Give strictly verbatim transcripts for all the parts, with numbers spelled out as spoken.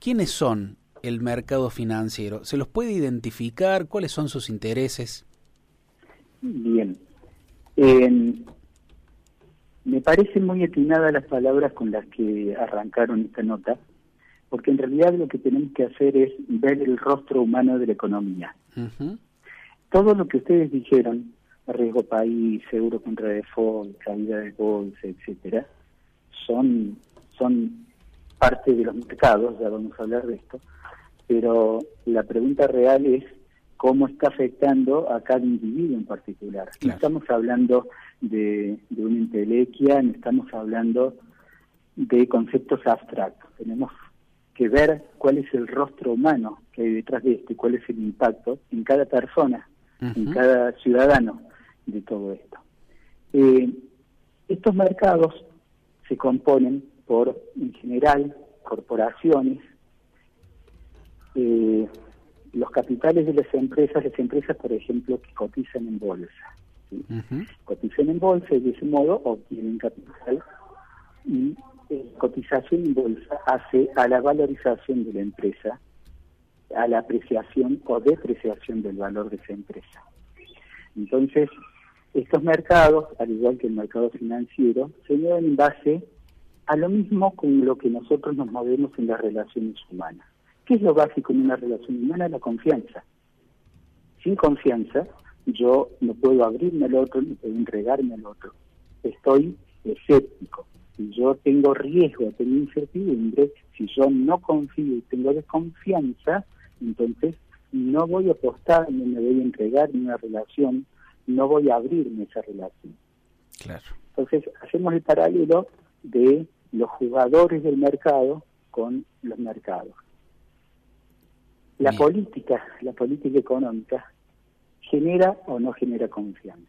¿quiénes son el mercado financiero? ¿Se los puede identificar? ¿Cuáles son sus intereses? Bien. Eh, me parecen muy atinadas las palabras con las que arrancaron esta nota, porque en realidad lo que tenemos que hacer es ver el rostro humano de la economía. Uh-huh. Todo lo que ustedes dijeron, riesgo país, seguro contra default, caída de bolsa, etcétera, son, son parte de los mercados, ya vamos a hablar de esto, pero la pregunta real es cómo está afectando a cada individuo en particular. Claro. No estamos hablando de, de una entelequia, no estamos hablando de conceptos abstractos. Tenemos que ver cuál es el rostro humano que hay detrás de esto y cuál es el impacto en cada persona, uh-huh. en cada ciudadano de todo esto. Eh, estos mercados se componen por, en general, corporaciones, eh, los capitales de las empresas, las empresas, por ejemplo, que cotizan en bolsa. ¿Sí? Uh-huh. Cotizan en bolsa y de ese modo obtienen capital y eh, cotización en bolsa hace a la valorización de la empresa, a la apreciación o depreciación del valor de esa empresa. Entonces, estos mercados, al igual que el mercado financiero, se mueven en base a lo mismo con lo que nosotros nos movemos en las relaciones humanas. ¿Qué es lo básico en una relación humana? La confianza. Sin confianza, yo no puedo abrirme al otro, no puedo entregarme al otro. Estoy escéptico. Si yo tengo riesgo, tengo incertidumbre, si yo no confío y tengo desconfianza, entonces no voy a apostar, ni me voy a entregar en una relación, no voy a abrirme esa relación. Claro. Entonces hacemos el paralelo de los jugadores del mercado con los mercados. La Bien. política, la política económica, genera o no genera confianza.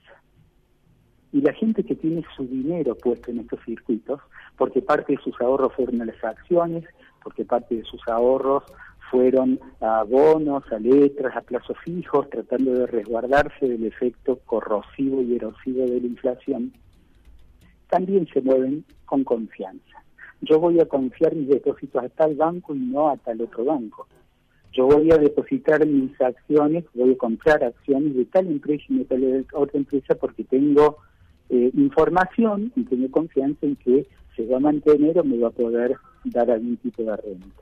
Y la gente que tiene su dinero puesto en estos circuitos, porque parte de sus ahorros fueron a las acciones, porque parte de sus ahorros fueron a bonos, a letras, a plazos fijos, tratando de resguardarse del efecto corrosivo y erosivo de la inflación, también se mueven con confianza. Yo voy a confiar mis depósitos a tal banco y no a tal otro banco. Yo voy a depositar mis acciones, voy a comprar acciones de tal empresa y de tal otra empresa porque tengo eh, información y tengo confianza en que se va a mantener o me va a poder dar algún tipo de renta.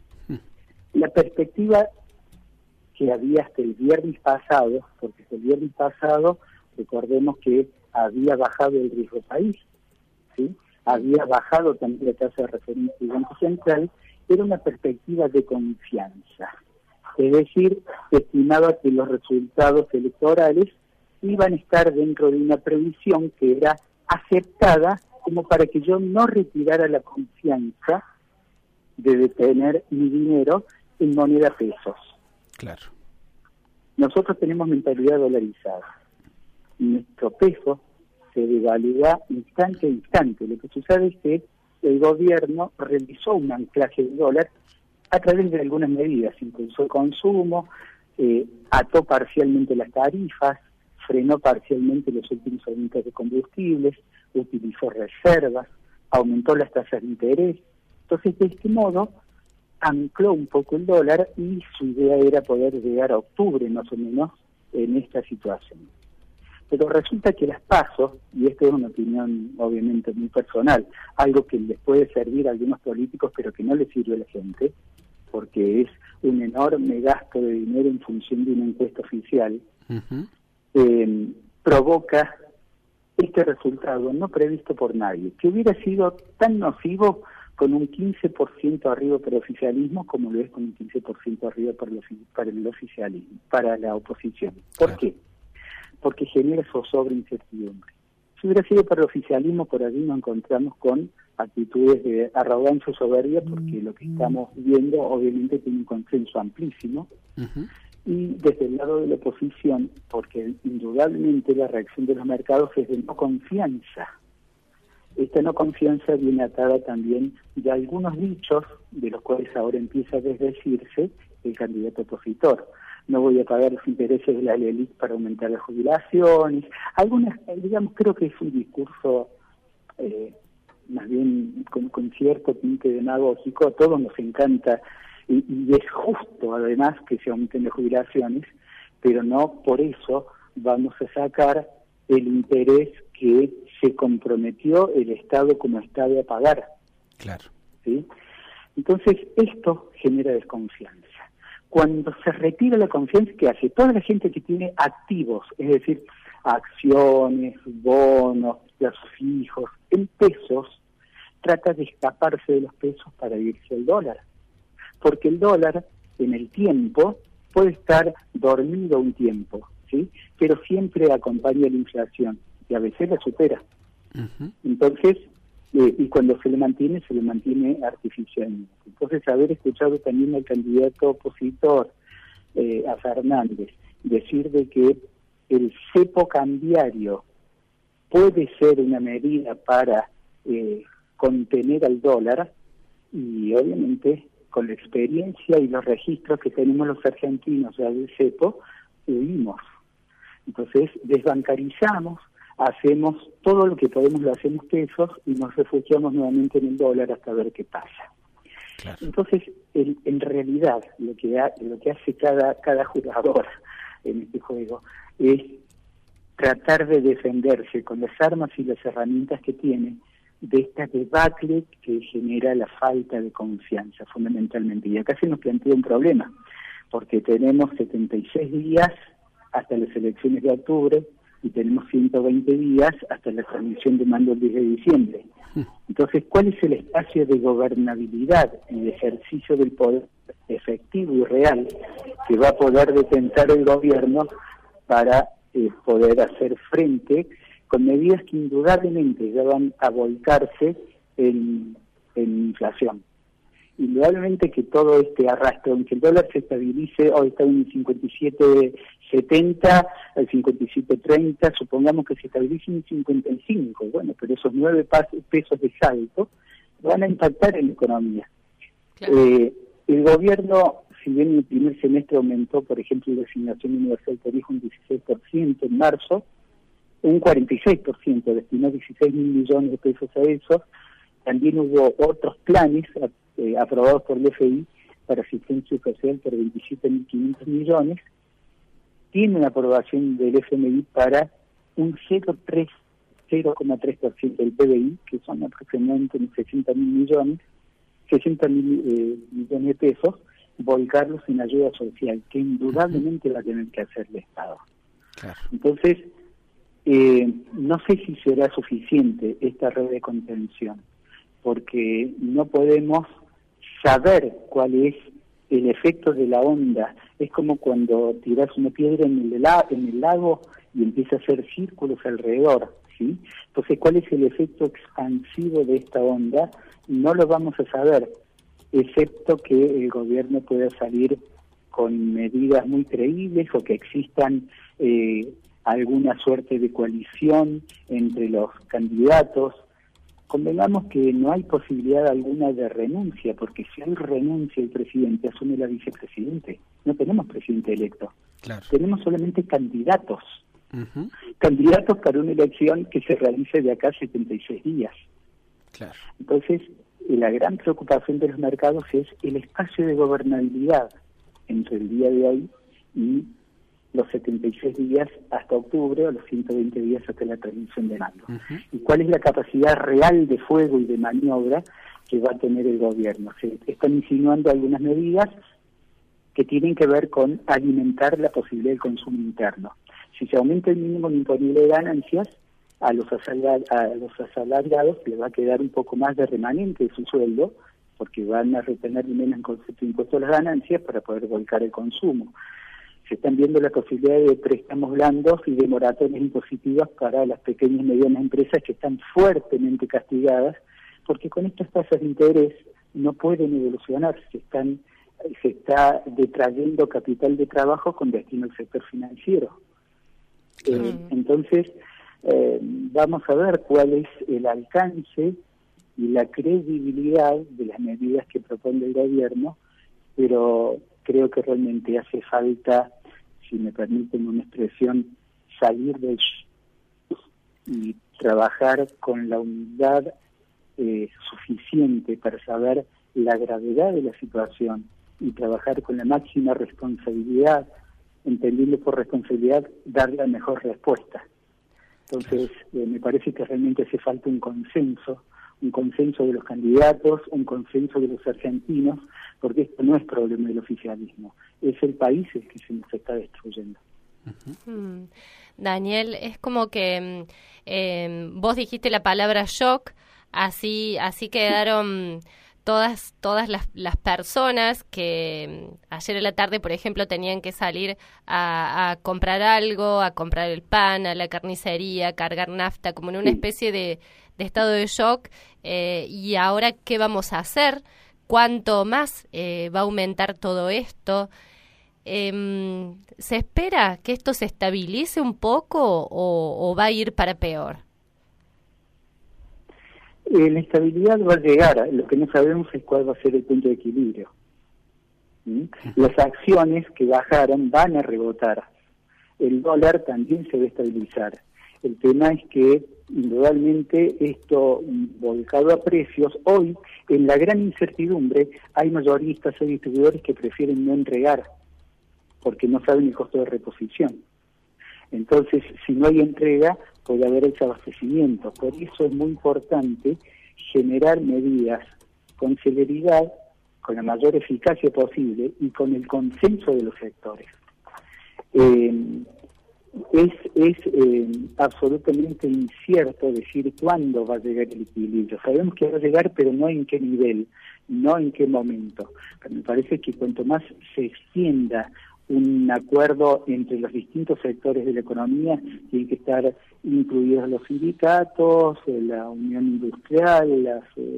La perspectiva que había hasta el viernes pasado, porque hasta el viernes pasado, recordemos que había bajado el riesgo país, ¿sí? Había bajado también la tasa de referencia del Banco Central, era una perspectiva de confianza. Es decir, se estimaba que los resultados electorales iban a estar dentro de una previsión que era aceptada como para que yo no retirara la confianza de detener mi dinero en moneda pesos. Claro. Nosotros tenemos mentalidad dolarizada. Nuestro peso se devalúa instante a instante. Lo que sucede es que el gobierno realizó un anclaje del dólar a través de algunas medidas. Impulsó el consumo, eh, ató parcialmente las tarifas, frenó parcialmente los últimos aumentos de combustibles, utilizó reservas, aumentó las tasas de interés. Entonces, de este modo, ancló un poco el dólar y su idea era poder llegar a octubre más o menos en esta situación. Pero resulta que las PASO, y esto es una opinión obviamente muy personal, algo que les puede servir a algunos políticos pero que no les sirve a la gente, porque es un enorme gasto de dinero en función de una encuesta oficial, uh-huh. eh, provoca este resultado no previsto por nadie, que hubiera sido tan nocivo con un quince por ciento arriba para el oficialismo como lo es con un quince por ciento arriba para el, para el oficialismo, para la oposición. ¿Por claro. qué? Porque genera zozobra e incertidumbre. Si hubiera sido para el oficialismo, por allí nos encontramos con actitudes de arrogancia o soberbia, porque lo que estamos viendo obviamente tiene un consenso amplísimo, uh-huh. y desde el lado de la oposición, porque indudablemente la reacción de los mercados es de no confianza. Esta no confianza viene atada también de algunos dichos, de los cuales ahora empieza a desdecirse el candidato opositor. No voy a pagar los intereses de la élite para aumentar las jubilaciones. Algunas, digamos, creo que es un discurso eh, más bien con, con cierto tinte demagógico. A todos nos encanta y, y es justo además que se aumenten las jubilaciones, pero no por eso vamos a sacar el interés que se comprometió el Estado como Estado a pagar. Claro. ¿Sí? Entonces, esto genera desconfianza. Cuando se retira la confianza, ¿qué hace? Toda la gente que tiene activos, es decir, acciones, bonos, plazos fijos, en pesos, trata de escaparse de los pesos para irse al dólar. Porque el dólar, en el tiempo, puede estar dormido un tiempo, ¿sí? Pero siempre acompaña la inflación y a veces la supera. Uh-huh. Entonces, eh, y cuando se le mantiene, se le mantiene artificialmente. Entonces, haber escuchado también al candidato opositor, eh, a Fernández, decir de que el cepo cambiario puede ser una medida para eh, contener al dólar, y obviamente con la experiencia y los registros que tenemos los argentinos del cepo, huimos. Entonces desbancarizamos, hacemos todo lo que podemos, lo hacemos pesos y nos refugiamos nuevamente en el dólar hasta ver qué pasa. Claro. Entonces, el, en realidad, lo que ha, lo que hace cada, cada jugador en este juego es tratar de defenderse con las armas y las herramientas que tiene de esta debacle que genera la falta de confianza, fundamentalmente. Y acá se nos plantea un problema, porque tenemos setenta y seis días hasta las elecciones de octubre y tenemos ciento veinte días hasta la transmisión de mando el diez de diciembre. Entonces, ¿cuál es el espacio de gobernabilidad y de ejercicio del poder efectivo y real que va a poder detentar el gobierno para eh, poder hacer frente con medidas que indudablemente ya van a volcarse en, en inflación? Indudablemente que todo este arrastre, aunque el dólar se estabilice, hoy está en cincuenta y siete setenta, al cincuenta y siete treinta, supongamos que se estabilice en cincuenta y cinco, bueno, pero esos nueve pesos de salto van a impactar en la economía. Claro. Eh, el gobierno, si bien en el primer semestre aumentó, por ejemplo, la asignación universal tarifa un dieciséis por ciento en marzo, un cuarenta y seis por ciento, destinó dieciséis mil millones de pesos a eso. También hubo otros planes eh, aprobados por el F I para asistencia social por veintisiete mil quinientos millones. Tiene una aprobación del F M I para un cero coma tres por ciento del P B I, que son aproximadamente sesenta mil millones, sesenta mil eh, millones de pesos, volcarlos en ayuda social, que indudablemente va a tener que hacer el Estado. Claro. Entonces, eh, no sé si será suficiente esta red de contención, porque no podemos saber cuál es el efecto de la onda. Es como cuando tiras una piedra en el, en el lago y empieza a hacer círculos alrededor, ¿sí? Entonces, ¿cuál es el efecto expansivo de esta onda? No lo vamos a saber, excepto que el gobierno pueda salir con medidas muy creíbles o que existan eh, alguna suerte de coalición entre los candidatos. Convengamos que no hay posibilidad alguna de renuncia, porque si hay renuncia el presidente, asume la vicepresidente. No tenemos presidente electo. Claro. Tenemos solamente candidatos. Uh-huh. Candidatos para una elección que se realice de acá a setenta y seis días. Claro. Entonces, la gran preocupación de los mercados es el espacio de gobernabilidad entre el día de hoy y los setenta y seis días hasta octubre o los ciento veinte días hasta la transmisión de mando. Uh-huh. ¿Y cuál es la capacidad real de fuego y de maniobra que va a tener el gobierno? Se están insinuando algunas medidas que tienen que ver con alimentar la posibilidad del consumo interno. Si se aumenta el mínimo imponible de ganancias, a los, asalariados, a los asalariados les va a quedar un poco más de remanente de su sueldo, porque van a retener menos en concepto de impuesto a las ganancias para poder volcar el consumo. Se están viendo la posibilidad de préstamos blandos y de moratorias impositivas para las pequeñas y medianas empresas que están fuertemente castigadas, porque con estas tasas de interés no pueden evolucionar, se están se está detrayendo capital de trabajo con destino al sector financiero. Mm. Eh, entonces, eh, vamos a ver cuál es el alcance y la credibilidad de las medidas que propone el gobierno, pero creo que realmente hace falta, si me permiten una expresión, salir del y trabajar con la humildad eh, suficiente para saber la gravedad de la situación y trabajar con la máxima responsabilidad, entendiendo por responsabilidad dar la mejor respuesta. Entonces, eh, me parece que realmente hace falta un consenso, un consenso de los candidatos, un consenso de los argentinos, porque esto no es problema del oficialismo, es el país el que se nos está destruyendo. Uh-huh. Mm. Daniel, es como que eh, vos dijiste la palabra shock, así así quedaron todas todas las, las personas que ayer en la tarde, por ejemplo, tenían que salir a, a comprar algo, a comprar el pan, a la carnicería, a cargar nafta, como en una especie de, de estado de shock. Eh, y ahora, ¿qué vamos a hacer? ¿Cuánto más eh, va a aumentar todo esto? Eh, ¿Se espera que esto se estabilice un poco o, o va a ir para peor? Eh, la estabilidad va a llegar, lo que no sabemos es cuál va a ser el punto de equilibrio. ¿Mm? Las acciones que bajaron van a rebotar, el dólar también se va a estabilizar. El tema es que indudablemente esto volcado a precios, hoy en la gran incertidumbre hay mayoristas, hay distribuidores que prefieren no entregar porque no saben el costo de reposición. Entonces, si no hay entrega, puede haber desabastecimiento. Por eso es muy importante generar medidas con celeridad, con la mayor eficacia posible y con el consenso de los sectores. Eh, es es eh, absolutamente incierto decir cuándo va a llegar el equilibrio. Sabemos que va a llegar, pero no en qué nivel, no en qué momento. Pero me parece que cuanto más se extienda un acuerdo entre los distintos sectores de la economía, tienen que estar incluidos los sindicatos, la Unión Industrial, las, eh,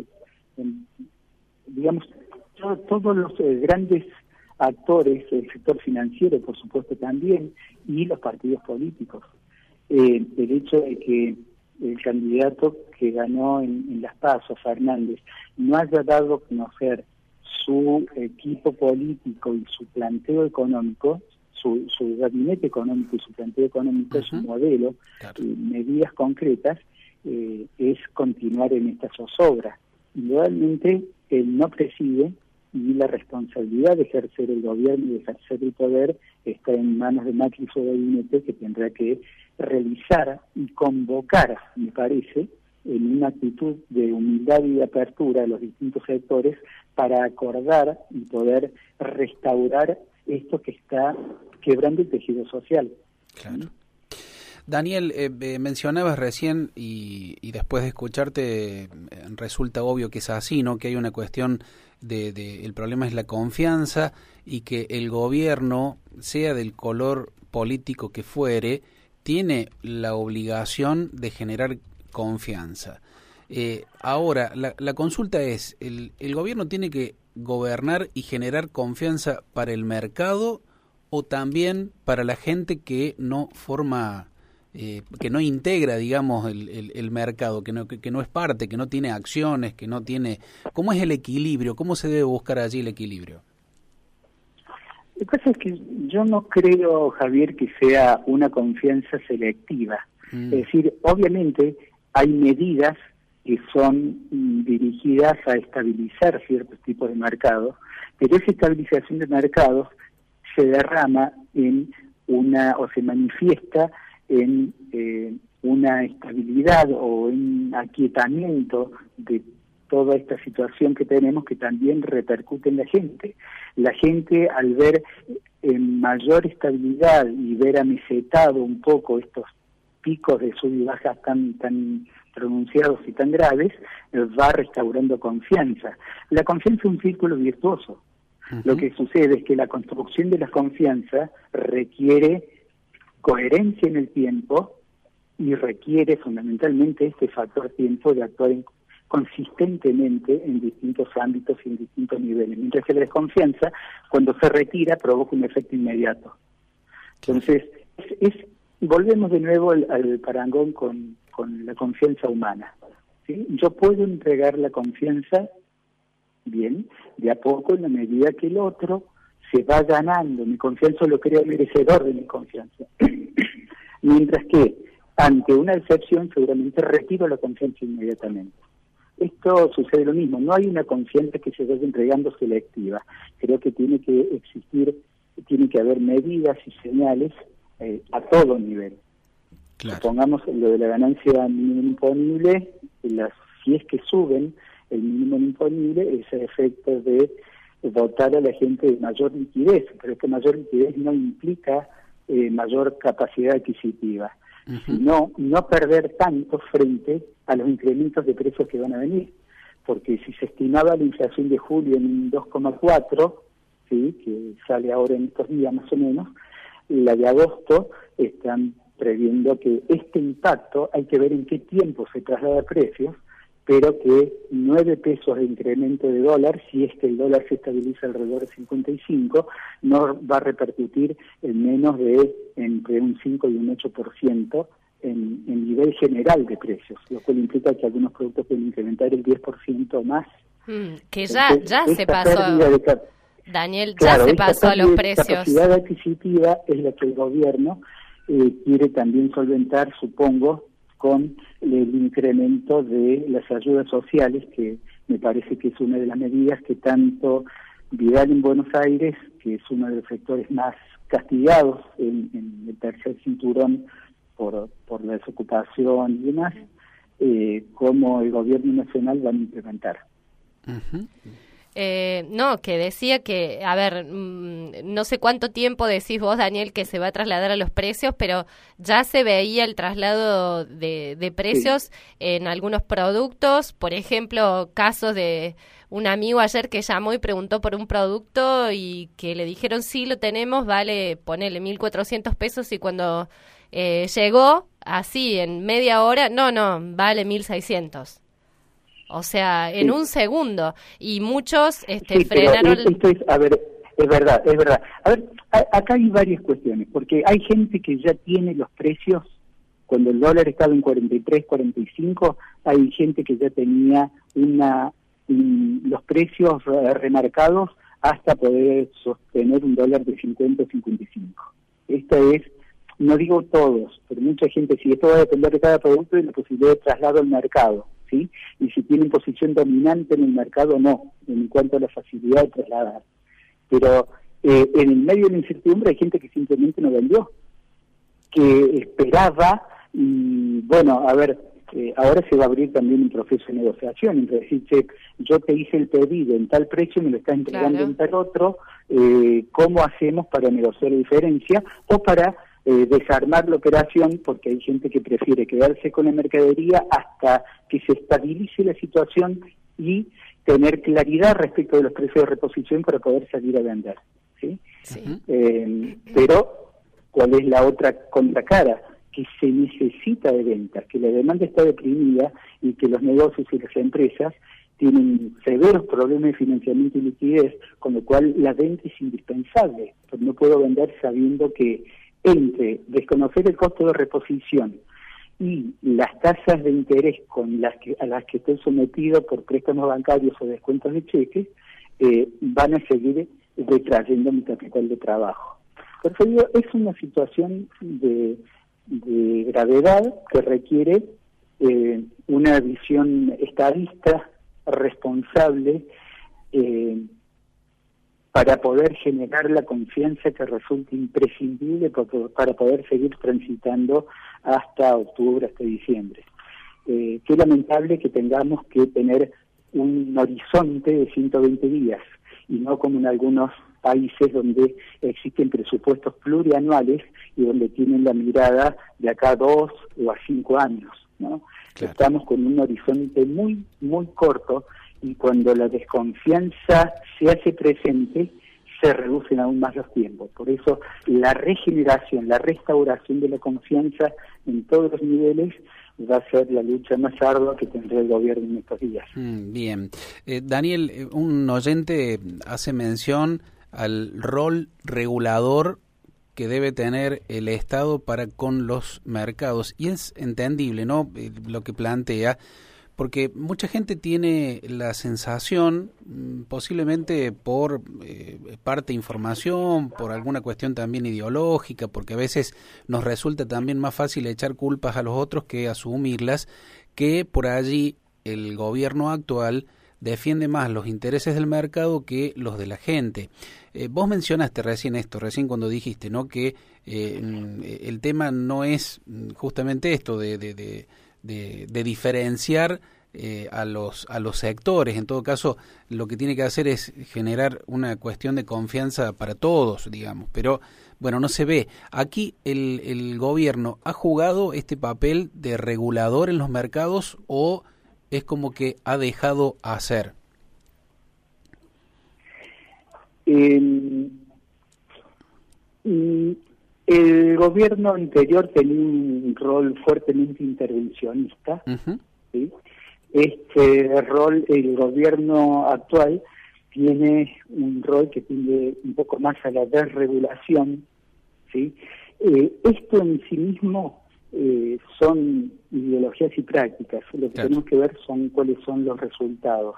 digamos, todo, todos los eh, grandes actores, el sector financiero, por supuesto, también, y los partidos políticos. Eh, el hecho de que el candidato que ganó en, en las PASO, Fernández, no haya dado a conocer su equipo político y su planteo económico, su, su gabinete económico y su planteo económico, uh-huh. su modelo, claro. y medidas concretas, eh, es continuar en esta zozobra. Indudablemente, él no preside y la responsabilidad de ejercer el gobierno y de ejercer el poder está en manos de Macri y su gabinete, que tendrá que realizar y convocar, me parece, en una actitud de humildad y de apertura a los distintos sectores para acordar y poder restaurar esto que está quebrando el tejido social. Claro. ¿Mm? Daniel, eh, eh, mencionabas recién y, y después de escucharte eh, resulta obvio que es así, ¿no? Que hay una cuestión de, de el problema es la confianza y que el gobierno, sea del color político que fuere, tiene la obligación de generar confianza. Eh, ahora, la, la consulta es, ¿el, ¿el gobierno tiene que gobernar y generar confianza para el mercado o también para la gente que no forma, eh, que no integra, digamos, el, el, el mercado, que no, que, que no es parte, que no tiene acciones, que no tiene... ¿Cómo es el equilibrio? ¿Cómo se debe buscar allí el equilibrio? Lo que pasa es que yo no creo, Javier, que sea una confianza selectiva. Mm. Es decir, obviamente hay medidas que son mm, dirigidas a estabilizar ciertos tipos de mercados, pero esa estabilización de mercados se derrama en una, o se manifiesta en eh, una estabilidad o un aquietamiento de toda esta situación que tenemos, que también repercute en la gente. La gente, al ver en mayor estabilidad y ver amesetado un poco estos picos de sub y bajas tan tan pronunciados y tan graves, va restaurando confianza. La confianza es un círculo virtuoso. Uh-huh. Lo que sucede es que la construcción de la confianza requiere coherencia en el tiempo y requiere fundamentalmente este factor tiempo de actuar en, consistentemente en distintos ámbitos y en distintos niveles. Mientras que la desconfianza, cuando se retira, provoca un efecto inmediato. Entonces, es, es volvemos de nuevo al, al parangón con, con la confianza humana, ¿sí? Yo puedo entregar la confianza, bien, de a poco, en la medida que el otro se va ganando mi confianza, lo creo merecedor de mi confianza. Mientras que, ante una excepción, seguramente retiro la confianza inmediatamente. esto sucede lo mismo, no hay una confianza que se vaya entregando selectiva. Creo que tiene que existir, tiene que haber medidas y señales eh, a todo nivel. Claro. Supongamos lo de la ganancia mínima imponible, las, si es que suben el mínimo imponible, ese efecto de dotar a la gente de mayor liquidez, pero es que mayor liquidez no implica eh, mayor capacidad adquisitiva, uh-huh. sino no perder tanto frente a los incrementos de precios que van a venir, porque si se estimaba la inflación de julio en dos coma cuatro, ¿sí? que sale ahora en estos días más o menos, la de agosto están previendo que este impacto hay que ver en qué tiempo se traslada a precios, pero que nueve pesos de incremento de dólar, si es que el dólar se estabiliza alrededor de cincuenta y cinco, no va a repercutir en menos de entre un cinco y un ocho por ciento en, en nivel general de precios, lo cual implica que algunos productos pueden incrementar el diez por ciento más. Mm, que ya, Entonces, ya se pasó, de, Daniel, ya claro, se pasó a los precios. La capacidad adquisitiva es la que el gobierno eh, quiere también solventar, supongo, con el incremento de las ayudas sociales, que me parece que es una de las medidas que tanto Vidal en Buenos Aires, que es uno de los sectores más castigados en, en el tercer cinturón por, por la desocupación y demás, eh, como el gobierno nacional van a implementar. Uh-huh. Eh, no, que decía que, a ver, mmm, no sé cuánto tiempo decís vos, Daniel, que se va a trasladar a los precios, pero ya se veía el traslado de, de precios sí. en algunos productos. Por ejemplo, casos de un amigo ayer que llamó y preguntó por un producto y que le dijeron sí, lo tenemos, vale, ponele mil cuatrocientos pesos, y cuando eh, llegó, así, en media hora, no, no, vale mil seiscientos. O sea, en sí. un segundo. Y muchos este, sí, frenaron... Esto, esto es, a ver, es verdad, es verdad. A ver, a, acá hay varias cuestiones, porque hay gente que ya tiene los precios, cuando el dólar estaba en cuarenta y tres, cuarenta y cinco, hay gente que ya tenía una un, los precios remarcados hasta poder sostener un dólar de cincuenta o cincuenta y cinco. Esta es, no digo todos, pero mucha gente, si esto va a depender de cada producto y la posibilidad de traslado al mercado, ¿sí? Y si tienen posición dominante en el mercado, no, en cuanto a la facilidad de trasladar. Pero eh, en el medio de la incertidumbre hay gente que simplemente no vendió, que esperaba, y bueno, a ver, eh, ahora se va a abrir también un proceso de negociación, entre decir, che, yo te hice el pedido en tal precio, me lo estás entregando claro. en tal otro, eh, ¿cómo hacemos para negociar la diferencia? O para Eh, desarmar la operación, porque hay gente que prefiere quedarse con la mercadería hasta que se estabilice la situación y tener claridad respecto de los precios de reposición para poder salir a vender, ¿sí? Sí. Eh, pero, ¿cuál es la otra contracara? Que se necesita de ventas, que la demanda está deprimida y que los negocios y las empresas tienen severos problemas de financiamiento y liquidez, con lo cual la venta es indispensable, porque no puedo vender sabiendo que entre desconocer el costo de reposición y las tasas de interés con las que a las que estoy sometido por préstamos bancarios o descuentos de cheques, eh, van a seguir retrayendo mi capital de trabajo. Por eso digo, es una situación de, de gravedad que requiere eh, una visión estadista, responsable, eh, para poder generar la confianza que resulta imprescindible para poder seguir transitando hasta octubre, hasta diciembre. Eh, qué lamentable que tengamos que tener un horizonte de ciento veinte días, y no como en algunos países donde existen presupuestos plurianuales y donde tienen la mirada de acá a dos o a cinco años, ¿no? Claro. Estamos con un horizonte muy, muy corto, y cuando la desconfianza se hace presente, se reducen aún más los tiempos. Por eso la regeneración, la restauración de la confianza en todos los niveles va a ser la lucha más ardua que tendrá el gobierno en estos días. Mm, bien. Eh, Daniel, un oyente hace mención al rol regulador que debe tener el Estado para con los mercados, y es entendible, ¿no?, eh, lo que plantea, porque mucha gente tiene la sensación, posiblemente por eh, parte de información, por alguna cuestión también ideológica, porque a veces nos resulta también más fácil echar culpas a los otros que asumirlas, que por allí el gobierno actual defiende más los intereses del mercado que los de la gente. Eh, vos mencionaste recién esto, recién cuando dijiste, ¿no?, que eh, el tema no es justamente esto de, de, de, de, de diferenciar eh, a los a los sectores. En todo caso, lo que tiene que hacer es generar una cuestión de confianza para todos, digamos, pero bueno, no se ve. Aquí el, el gobierno ha jugado este papel de regulador en los mercados, o es como que ha dejado hacer. Eh, el gobierno anterior tenía un rol fuertemente intervencionista. Uh-huh. ¿Sí? Este rol, el gobierno actual tiene un rol que tiende un poco más a la desregulación, ¿sí? Eh, esto en sí mismo eh, son ideologías y prácticas. Lo que claro. tenemos que ver son cuáles son los resultados.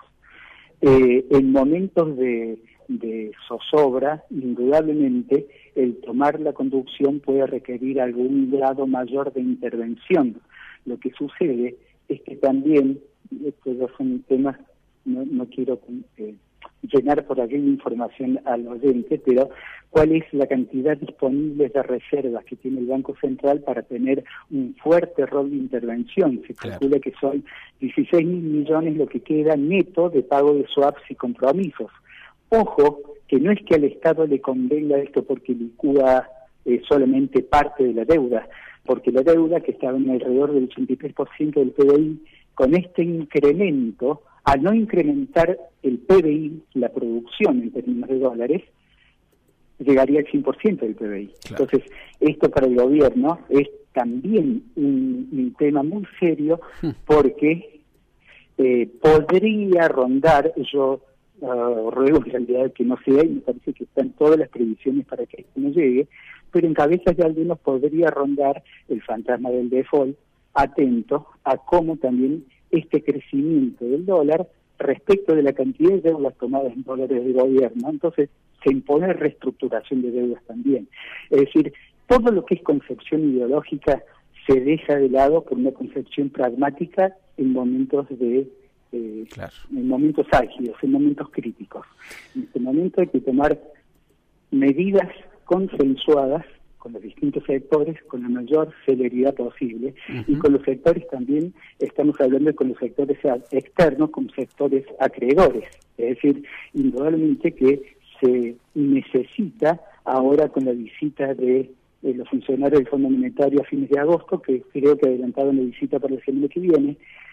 Eh, en momentos de, de zozobra, indudablemente, el tomar la conducción puede requerir algún grado mayor de intervención. Lo que sucede es que también, estos dos son temas, no, no quiero eh, llenar por aquí información al oyente, pero cuál es la cantidad disponible de reservas que tiene el Banco Central para tener un fuerte rol de intervención. Se claro. calcula que son dieciséis mil millones lo que queda neto de pago de swaps y compromisos. Ojo, que no es que al Estado le convenga esto porque licúa eh, solamente parte de la deuda, porque la deuda, que estaba en alrededor del ochenta y tres por ciento del P B I, con este incremento, al no incrementar el P B I, la producción en términos de dólares, llegaría al cien por ciento del P B I. Claro. Entonces, esto para el gobierno es también un, un tema muy serio, porque eh, podría rondar, yo uh, ruego en realidad que no sea, y me parece que están todas las previsiones para que esto no llegue, pero en cabezas de algunos podría rondar el fantasma del default, atento a cómo también este crecimiento del dólar respecto de la cantidad de deudas tomadas en dólares del gobierno, entonces se impone reestructuración de deudas también. Es decir, todo lo que es concepción ideológica se deja de lado por una concepción pragmática en momentos de eh, claro. en momentos álgidos, en momentos críticos. En este momento hay que tomar medidas consensuadas con los distintos sectores, con la mayor celeridad posible, uh-huh. y con los sectores también, estamos hablando con los sectores externos, como sectores acreedores, es decir, indudablemente que se necesita ahora con la visita de, de los funcionarios del Fondo Monetario a fines de agosto, que creo que adelantaron la visita para la semana que viene,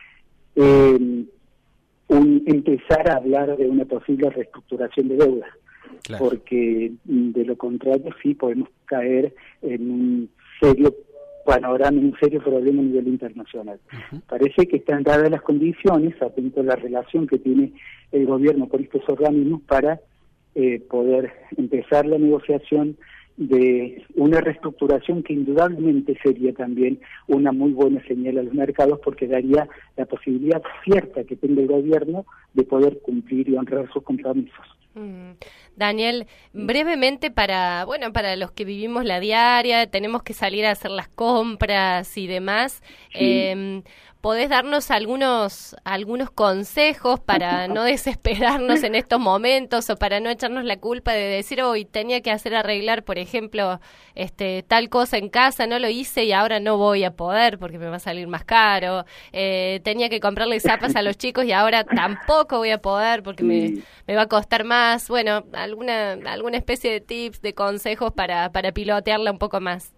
eh, un, empezar a hablar de una posible reestructuración de deuda. Claro. Porque de lo contrario sí podemos caer en un serio panorama, en un serio problema a nivel internacional. Uh-huh. Parece que están dadas las condiciones, atento a la relación que tiene el gobierno con estos organismos, para eh, poder empezar la negociación de una reestructuración que indudablemente sería también una muy buena señal a los mercados, porque daría la posibilidad cierta que tenga el gobierno de poder cumplir y honrar sus compromisos. Daniel, brevemente para, bueno, para los que vivimos la diaria, tenemos que salir a hacer las compras y demás, sí. eh, ¿podés darnos algunos algunos consejos para no desesperarnos en estos momentos, o para no echarnos la culpa de decir, hoy oh, tenía que hacer arreglar, por ejemplo, este tal cosa en casa, no lo hice y ahora no voy a poder porque me va a salir más caro, eh, tenía que comprarle zapas a los chicos y ahora tampoco voy a poder porque me, me va a costar más? Bueno, alguna alguna especie de tips, de consejos para, para pilotearla un poco más.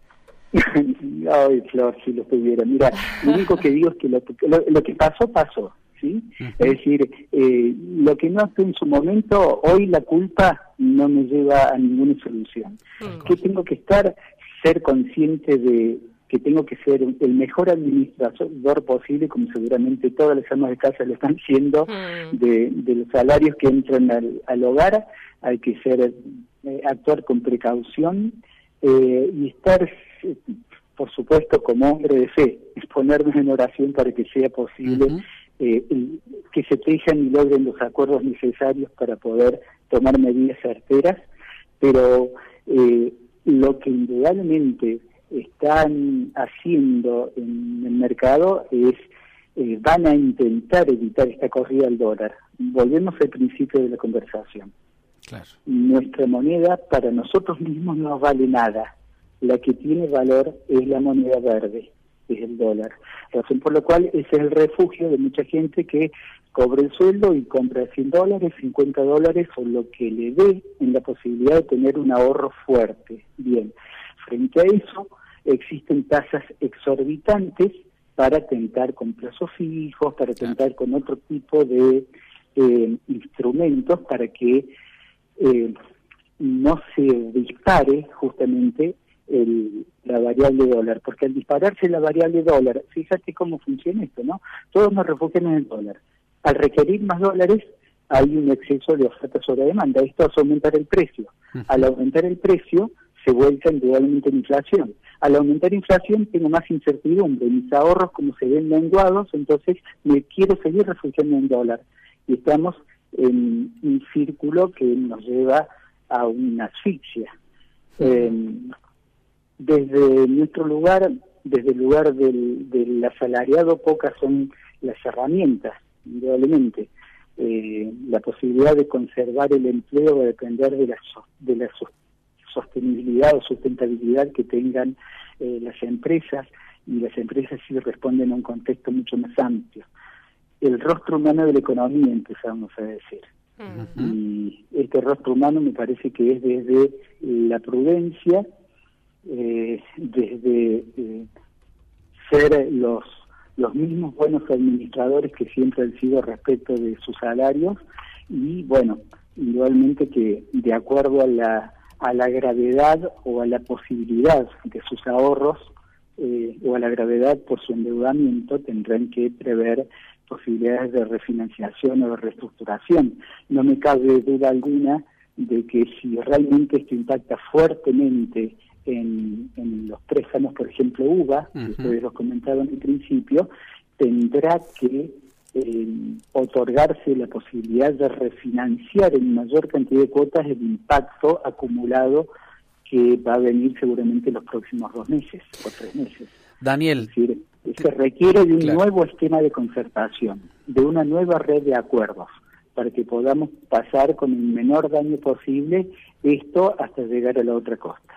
Ay, Flor, si lo tuviera. Mira, lo único que digo es que lo, lo, lo que pasó, pasó, ¿sí? Uh-huh. Es decir, eh, lo que no hace en su momento, hoy la culpa no me lleva a ninguna solución. Uh-huh. ¿Qué tengo que estar? Ser consciente de que tengo que ser el mejor administrador posible, como seguramente todas las amas de casa lo están siendo, uh-huh. de, de los salarios que entran al, al hogar. Hay que ser eh, actuar con precaución eh, y estar, por supuesto, como hombre de fe, exponernos en oración para que sea posible uh-huh. eh, el, que se tejan y logren los acuerdos necesarios para poder tomar medidas certeras, pero eh, lo que indudablemente están haciendo en el mercado es eh, van a intentar evitar esta corrida al dólar. Volvemos al principio de la conversación. Claro. Nuestra moneda para nosotros mismos no vale nada. La que tiene valor es la moneda verde, es el dólar. Razón por la cual ese es el refugio de mucha gente que cobra el sueldo y compra cien dólares, cincuenta dólares o lo que le dé en la posibilidad de tener un ahorro fuerte. Bien, frente a eso existen tasas exorbitantes para tentar con plazos fijos, para tentar con otro tipo de eh, instrumentos para que eh, no se dispare justamente el, la variable dólar, porque al dispararse la variable dólar, fíjate cómo funciona esto, ¿no? Todos nos refugian en el dólar. Al requerir más dólares, hay un exceso de oferta sobre demanda. Esto hace aumentar el precio. Uh-huh. Al aumentar el precio, se vuelca indudablemente en inflación. Al aumentar inflación, tengo más incertidumbre. Mis ahorros, como se ven menguados, entonces me quiero seguir refugiando en dólar. Y estamos en un círculo que nos lleva a una asfixia. Uh-huh. Eh, desde nuestro lugar, desde el lugar del, del asalariado, pocas son las herramientas, indudablemente. Eh, la posibilidad de conservar el empleo va a depender de la, de la sostenibilidad o sustentabilidad que tengan eh, las empresas, y las empresas sí responden a un contexto mucho más amplio. El rostro humano de la economía, empezamos a decir. Uh-huh. Y este rostro humano me parece que es desde la prudencia, eh, desde eh, ser los los mismos buenos administradores que siempre han sido respecto de sus salarios, y bueno, igualmente que de acuerdo a la a la gravedad o a la posibilidad de sus ahorros eh, o a la gravedad por su endeudamiento, tendrán que prever posibilidades de refinanciación o de reestructuración. No me cabe duda alguna de que si realmente esto impacta fuertemente En, en los préstamos, por ejemplo, U V A, uh-huh. que ustedes lo comentaban al principio, tendrá que eh, otorgarse la posibilidad de refinanciar en mayor cantidad de cuotas el impacto acumulado que va a venir seguramente en los próximos dos meses o tres meses. Daniel. Es decir, se requiere de un claro. nuevo esquema de concertación, de una nueva red de acuerdos, para que podamos pasar con el menor daño posible esto hasta llegar a la otra costa.